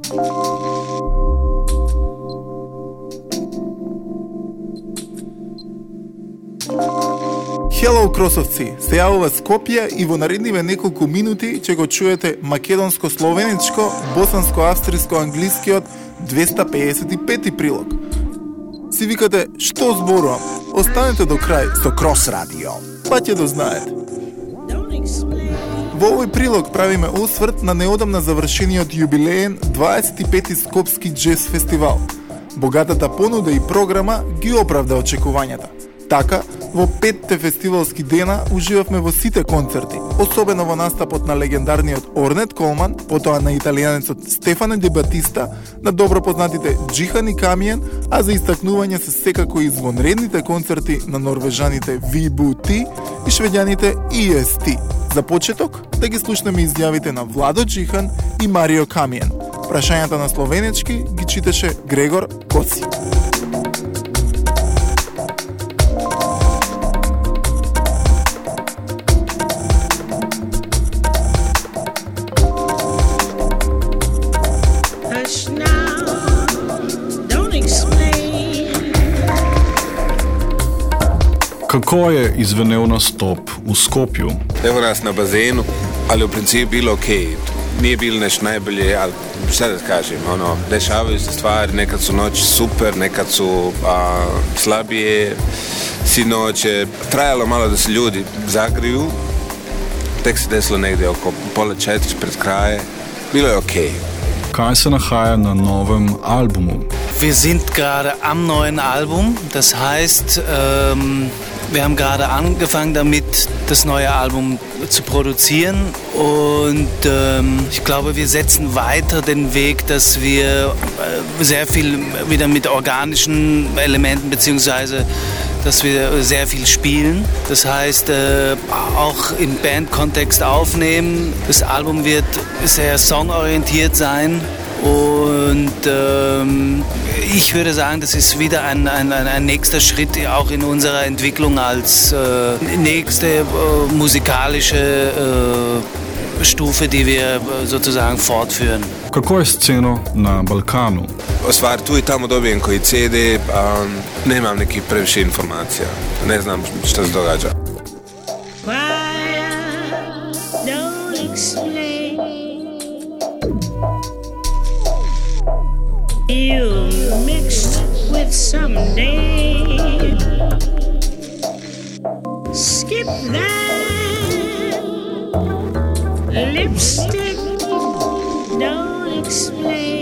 Hello, кросовци! Се јавува Скопје и во наредниве неколку минути ќе го чуете македонско-словеничко, босанско-австриско-англискиот 255 прилог. Си викате, што зборувам? Останете до крај со Крос Радио, па ќе дознаете. Во овој прилог правиме осврт на неодамна завршениот јубилеен 25-ти Скопски джез фестивал. Богатата понуда и програма ги оправда очекувањата. Така, во 5 фестивалски дена уживавме во сите концерти, особено во настапот на легендарниот Орнет Колман, потоа на италијанецот Стефане Де Батиста, на добро познатите Джихан и Камиен, а за истакнување се секако извонредните концерти на норвежаните VBT и швеѓаните EST. За почеток, да ги слушнеме изјавите на Владо Джихан и Марио Камиен. Прашањата на словенечки ги читаше Грегор Коци. Kako je izvenel nastop v Skopju? Evo nas na bazenu, ali v principu bilo okej. Nije bilo nešto najbolje, ali šta da kažem, dešavaju se stvari, nekad su noći super, nekad su slabije, sinoć je trajalo malo da se ljudi zagriju, tek se desilo negdje oko 3:30 pred kraje, bilo je okej. Kaj se nahaja na novem Albumu? Wir sind gerade am neuen Album, das heißt, wir haben gerade angefangen damit, das neue Album zu produzieren und ich glaube, wir setzen weiter den Weg, dass wir sehr viel wieder mit organischen Elementen beziehungsweise dass wir sehr viel spielen. Das heißt, auch im Bandkontext aufnehmen. Das Album wird sehr songorientiert sein. Und ich würde sagen, das ist wieder ein nächster Schritt auch in unserer Entwicklung als nächste musikalische Stufe, die wir sozusagen fortführen. Kako je sceno na Balkanu? Stvar, tu i tamo dobijem koji CD, nemam nekih previše informacija. Ne znam šta se događa. You mixed with someday. Skip that lipstick. Don't explain.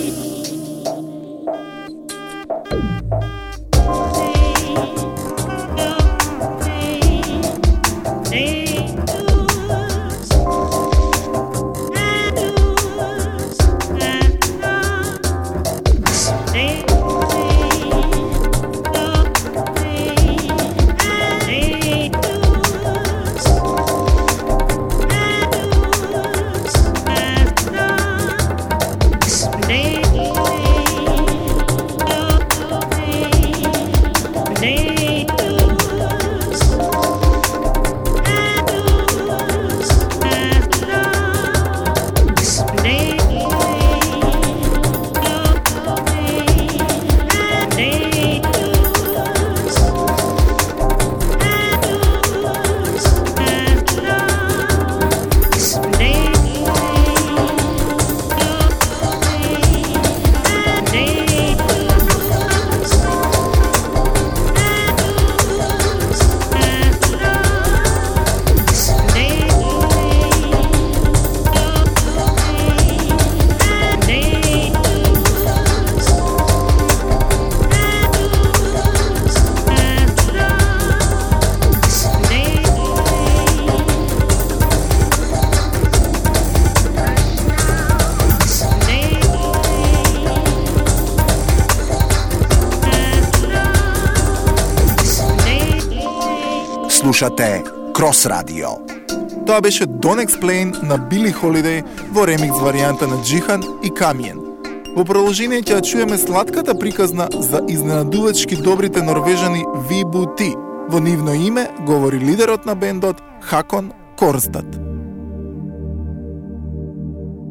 Слушате Крос Радио. Тоа беше Don't Explain на Били Холидей во ремикс варијанта на Джихан и Камиен. Во продолжение ќе чуеме сладката приказна за изненадувачки добрите норвежани VBT. Во нивно име говори лидерот на бендот Хакон Корстад.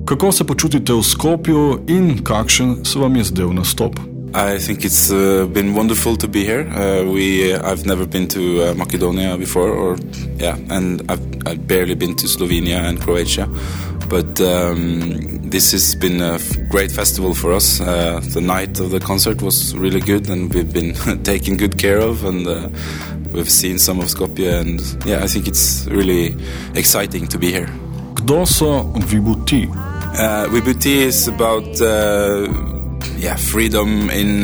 Kako se počutite v Skopju in kakšen se vam je zdel nastop? I think it's been wonderful to be here. I've never been to Macedonia before, and I've barely been to Slovenia and Croatia. But this has been a great festival for us. The night of the concert was really good, and we've been taken good care of, and we've seen some of Skopje, and I think it's really exciting to be here. Kdo so Vibuti? Vibuti is about freedom in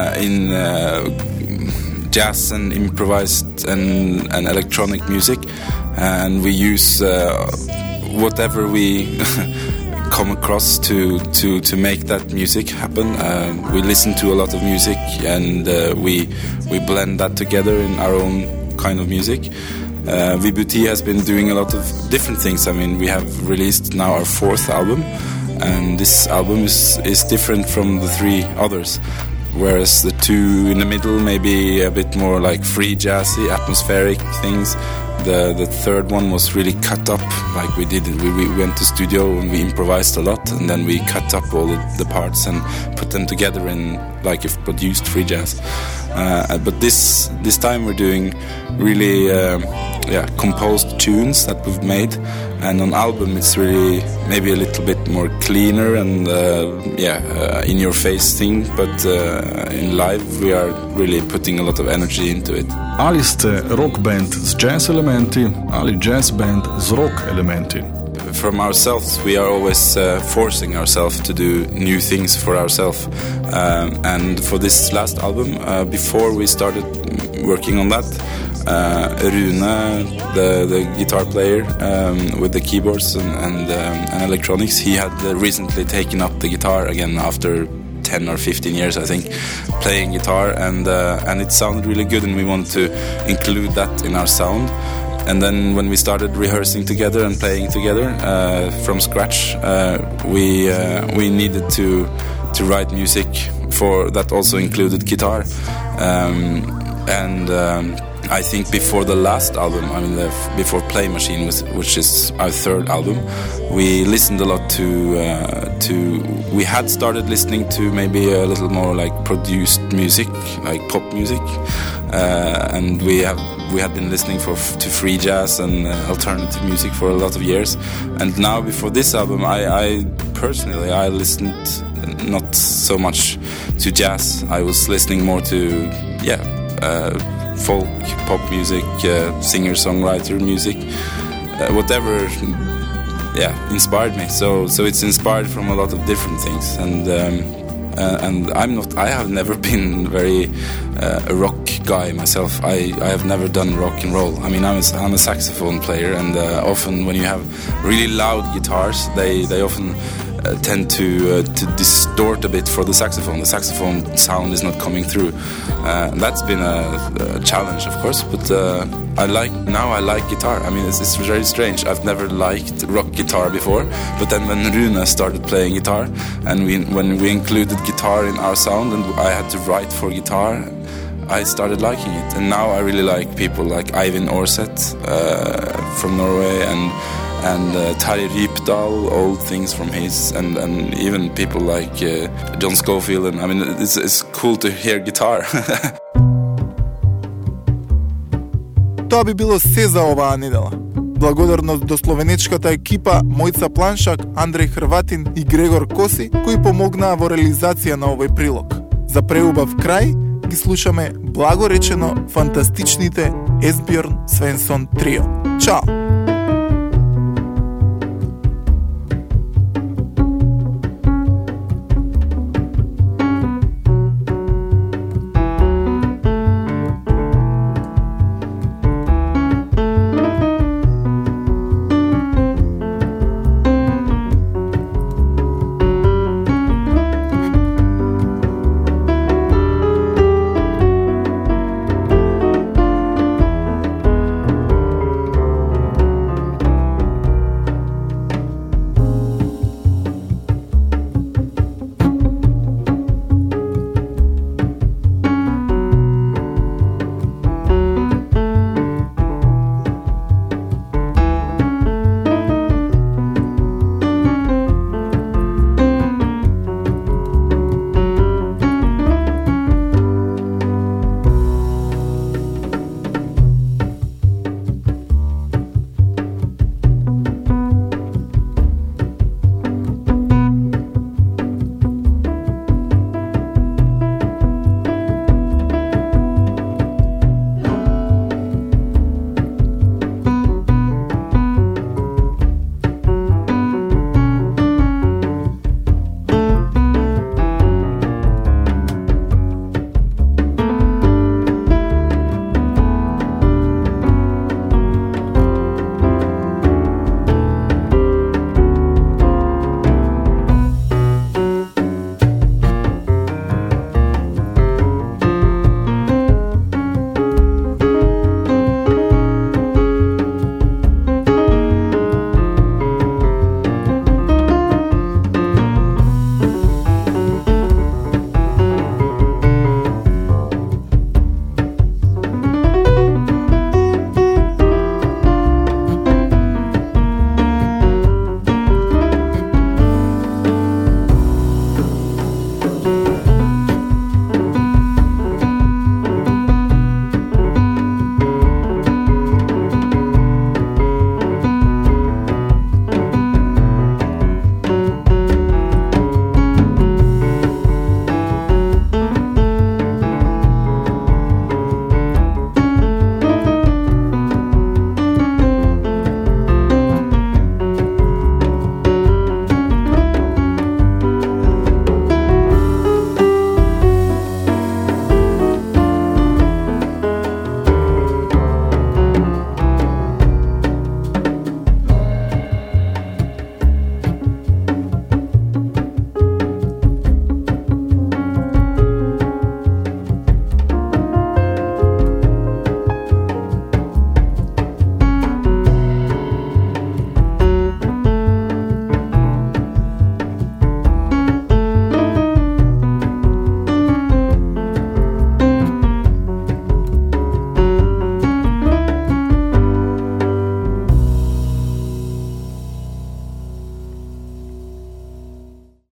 jazz and improvised and electronic music, and we use whatever we come across to make that music happen. We listen to a lot of music, and we blend that together in our own kind of music. Vibuti has been doing a lot of different things. I mean, we have released now our 4th album, and this album is different from the 3 others, whereas the 2 in the middle may be a bit more like free jazzy, atmospheric things. The 3rd one was really cut up, like we did. We went to studio and we improvised a lot, and then we cut up all the parts and put them together in like if produced free jazz. But this time we're doing really composed tunes that we've made, and on album it's really maybe a little bit more cleaner and in your face thing, but in live we are really putting a lot of energy into it. Ali ste rock band z jazz elementi ali jazz band z rock elementi? From ourselves, we are always forcing ourselves to do new things for ourselves. And for this last album, before we started working on that, Rune, the guitar player with the keyboards and electronics, he had recently taken up the guitar again after 10 or 15 years, I think, playing guitar, and it sounded really good, and we wanted to include that in our sound. And then when we started rehearsing together and playing together from scratch, we needed to write music for that also included guitar. I think before the last album, I mean before Play Machine, which is our 3rd album, we listened a lot to we had started listening to maybe a little more like produced music, like pop music, and we had been listening to free jazz and alternative music for a lot of years. And now before this album, I personally listened not so much to jazz. I was listening more to folk, pop music, singer-songwriter music, whatever, inspired me. So it's inspired from a lot of different things, and I have never been very a rock guy myself. I have never done rock and roll. I mean, I'm a saxophone player, and often when you have really loud guitars, they often tend to distort a bit for the saxophone. The saxophone sound is not coming through. That's been a challenge, of course, but I like guitar. I mean, it's very strange. I've never liked rock guitar before, but then when Rune started playing guitar, and when we included guitar in our sound, and I had to write for guitar, I started liking it. And now I really like people like Eivind Aarseth from Norway, and Terje Rypdal, old things from his, and even people like John Scofield. And I mean, it's cool to hear guitar. Тоа би било се за оваа недела. Благодарност до словенечката екипа Мојца Планшак, Андреј Хрватин и Грегор Коси, кои помогнаа во реализација на овој прилог. За преубав крај ги слушаме благоречено фантастичните Есбјорн Свенсон трио. Чао!